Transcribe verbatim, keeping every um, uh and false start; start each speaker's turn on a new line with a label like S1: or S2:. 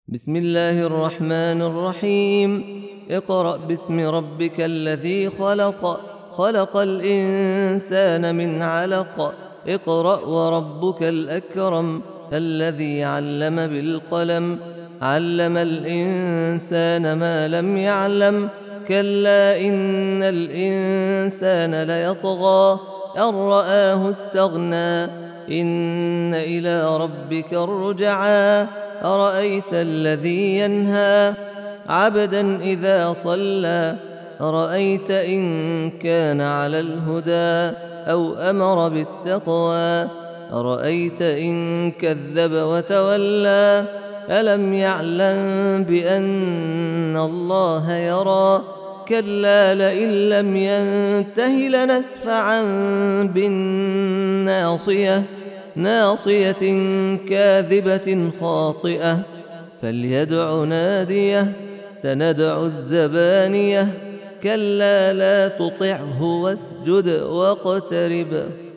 S1: بسم الله الرحمن الرحيم. اقرأ باسم ربك الذي خلق خلق الإنسان من علق اقرأ وربك الأكرم الذي علم بالقلم علم الإنسان ما لم يعلم كلا إن الإنسان ليطغى أن رآه استغنى إن إلى ربك الرجعى أرأيت الذي ينهى عبدا إذا صلى أرأيت إن كان على الهدى أو أمر بالتقوى أرأيت إن كذب وتولى ألم يعلم بأن الله يرى كلا لئن لم ينته لنسفعا بالناصية ناصية كاذبة خاطئة فليدع ناديه سندع الزبانية كلا لا تطعه واسجد واقترب